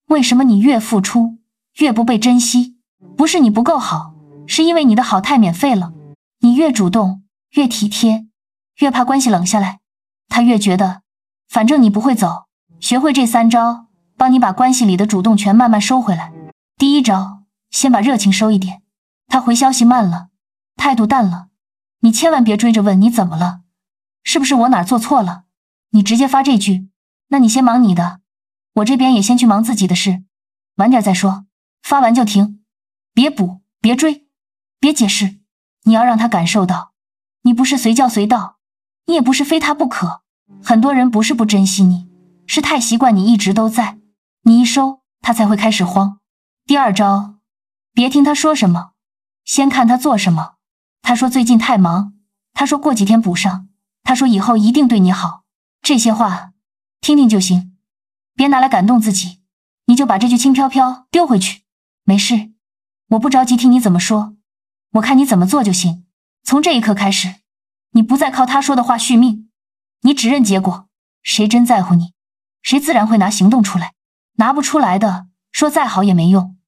为什么你越付出越不被珍惜？不是你不够好，是因为你的好太免费了。你越主动，越体贴，越怕关系冷下来，他越觉得反正你不会走。学会这3招，帮你把关系里的主动权慢慢收回来。第1招，先把热情收一点。他回消息慢了，态度淡了，你千万别追着问你怎么了，是不是我哪儿做错了？你直接发这句，那你先忙你的，我这边也先去忙自己的事，晚点再说。发完就停，别补，别追，别解释。你要让他感受到，你不是随叫随到，你也不是非他不可。很多人不是不珍惜你，是太习惯你一直都在，你一收，他才会开始慌。第2招，别听他说什么，先看他做什么。他说最近太忙，他说过几天补上，他说以后一定对你好，这些话听听就行，别拿来感动自己。你就把这句轻飘飘丢回去，没事，我不着急听你怎么说，我看你怎么做就行。从这一刻开始，你不再靠他说的话续命，你只认结果。谁真在乎你，谁自然会拿行动出来，拿不出来的，说再好也没用。